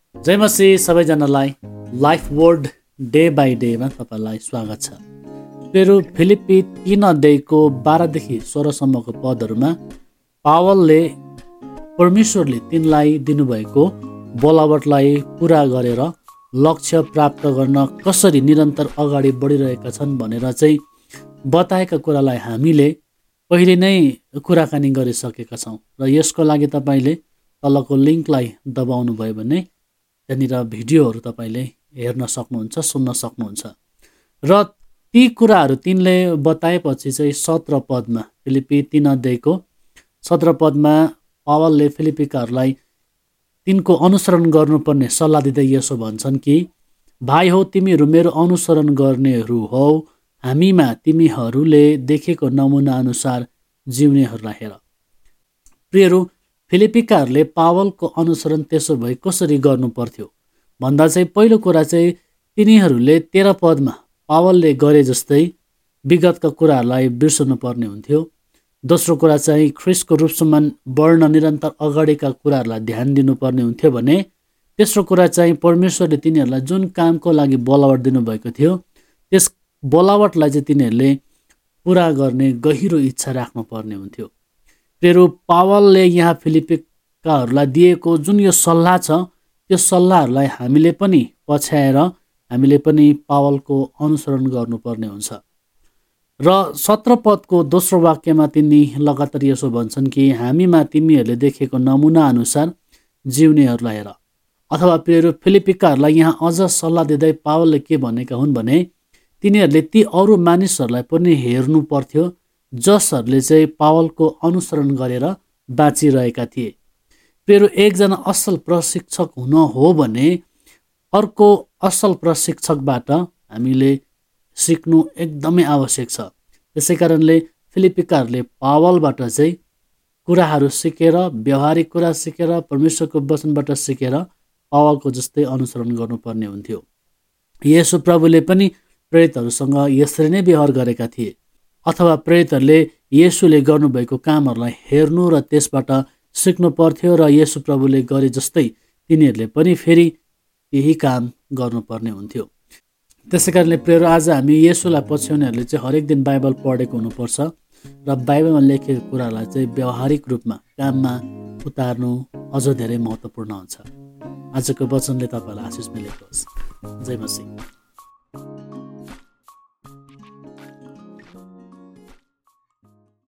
जय मसीह सबैजनालाई life word day by डेमा तपाईँलाई स्वागत छ। पेरु फिलिप्पी 3 अध्यायको 12 देखि 16 सम्मको पदहरूमा पावलले परमेश्वरले तिनलाई दिनुभएको बोलावटलाई पुरा गरेर लक्ष्य प्राप्त गर्न कसरी निरन्तर अगाडि बढिरहेका छन् भनेर चाहिँ बताएका कुरालाई हामीले पहिले नै कुराकानी गरिसकेका छौँ र यसको लागि तपाईँले तलको लिङ्कलाई दबाउनु भयो भने त्यहाँनिर भिडियोहरू तपाईँले हेर्न सक्नुहुन्छ, सुन्न सक्नुहुन्छ। र ती कुराहरू तिनले बताएपछि चाहिँ 17 पदमा फिलिप्पी 3 अध्यायको 17 पदमा पावलले फिलिप्पीकाहरूलाई तिनको अनुसरण गर्नुपर्ने सल्लाह दिँदै यसो भन्छन् कि भाइ हो, तिमीहरू मेरो अनुसरण गर्नेहरू हौ, हामीमा तिमीहरूले देखेको नमुना अनुसार जिउनेहरूलाई हेर। प्रियहरू, फिलिप्पीकाहरूले पावलको अनुसरण त्यसो भए कसरी गर्नु पर्थ्यो भन्दा चाहिँ पहिलो कुरा चाहिँ तिनीहरूले 13 पदमा पावलले गरे जस्तै विगतका कुराहरूलाई बिर्सनु पर्ने हुन्थ्यो। दोस्रो कुरा चाहिँ ख्रिस्टको रूपसम्म बढ्न निरन्तर अगाडिका कुराहरूलाई ध्यान दिनुपर्ने हुन्थ्यो भने तेस्रो कुरा चाहिँ परमेश्वरले तिनीहरूलाई जुन कामको लागि बोलावट दिनुभएको थियो त्यस बोलावटलाई चाहिँ तिनीहरूले पुरा गर्ने गहिरो इच्छा राख्नुपर्ने हुन्थ्यो। प्रियहरू, पावलले यहाँ फिलिप्पीकाहरूलाई दिएको जुन यो सल्लाह छ त्यो सल्लाहहरूलाई हामीले पनि पछ्याएर हामीले पनि पावलको अनुसरण गर्नुपर्ने हुन्छ। र 17 पदको दोस्रो वाक्यमा तिनी लगातार यसो भन्छन् कि हामीमा तिमीहरूले देखेको नमुना अनुसार जिउनेहरूलाई हेर। अथवा प्रियहरू, फिलिप्पीकाहरूलाई यहाँ अझ सल्लाह दिँदै पावलले के भनेका हुन् भने तिनीहरूले ती अरू मानिसहरूलाई पनि हेर्नु पर्थ्यो जसहरूले चाहिँ पावलको अनुसरण गरेर बाँचिरहेका थिए। प्रियहरू, एकजना असल प्रशिक्षक हुन हो भने अर्को असल प्रशिक्षकबाट हामीले सिक्नु एकदमै आवश्यक छ। त्यसै कारणले फिलिप्पीकाहरूले पावलबाट चाहिँ कुराहरू सिकेर, व्यवहारिक कुरा सिकेर, परमेश्वरको वचनबाट सिकेर पावलको जस्तै अनुसरण गर्नुपर्ने हुन्थ्यो। येशू प्रभुले पनि प्रेरितहरूसँग यसरी नै व्यवहार गरेका थिए। अथवा प्रेरितहरूले येशूले गर्नुभएको कामहरूलाई हेर्नु र त्यसबाट सिक्नु पर्थ्यो र येशू प्रभुले गरे जस्तै तिनीहरूले पनि फेरि यही काम गर्नुपर्ने हुन्थ्यो। त्यसै कारणले प्रियहरू, आज हामी येशूलाई पछ्याउनेहरूले चाहिँ हरेक दिन बाइबल पढेको हुनुपर्छ र बाइबलमा लेखेको कुरालाई चाहिँ व्यावहारिक रूपमा काममा उतार्नु अझ धेरै महत्त्वपूर्ण हुन्छ। आजको वचनले तपाईँलाई आशिष मिलेको होस्। जय मसीह।